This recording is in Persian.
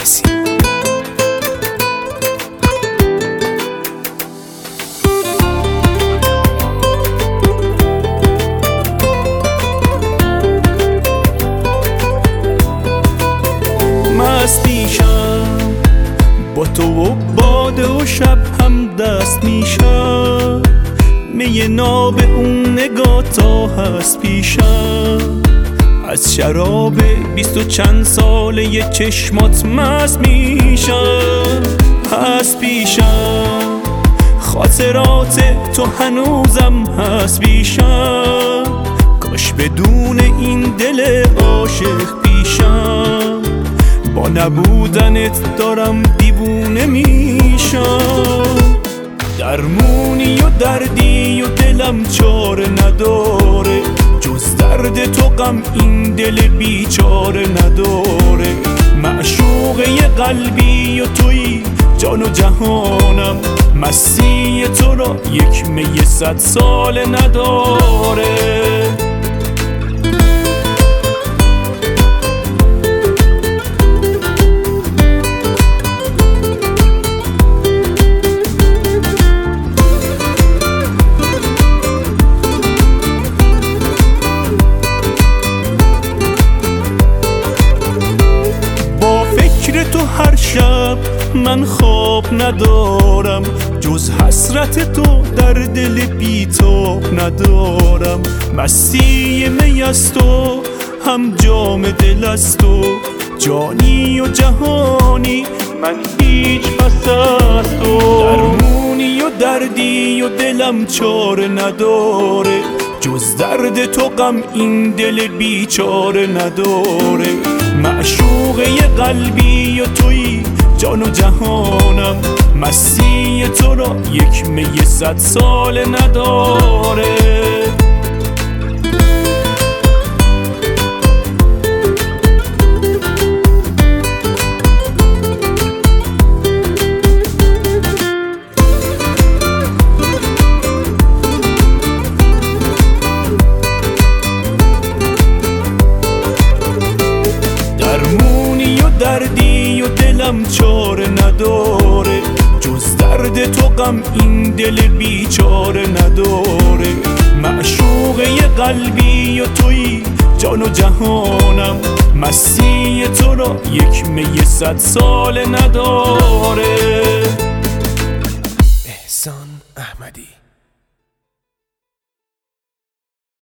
نسیم. مست میشم با تو و باده و شب هم دست میشم، می ناب اون نگاه تا هست پیشم. از شراب 20 و چند ساله چشمات مست میشم. هست پیشم خاطرات تو هنوزم هست پیشم، کاش بدون این دل عاشق پیشم. با نبودنت دارم دیوونه میشم. درمونی و دردی و دلم چاره نداره، جز درد تو غم این دل بیچاره نداره. معشوقه قلبی و تویی جان و جهانم، مستی تو را یک می 100 ساله نداره. تو هر شب من خواب ندارم، جز حسرت تو در دل بیتاب ندارم. مستی می از تو هم جام دل از تو، جانی و جهانی من هیچ پس از تو. درمونی و دردی و دلم چاره نداره، جز درد تو غم این دل بیچاره نداره. معشوقه قلبی و تویی جان و جهانم، مستی تو را یک می 100 ساله نداره. دردی و دلم چاره نداره، جز درد تو غم این دل بیچاره نداره. معشوقه قلبی و تویی جان و جهانم، مستی تو را یک می 100 ساله نداره. احسان احمدی.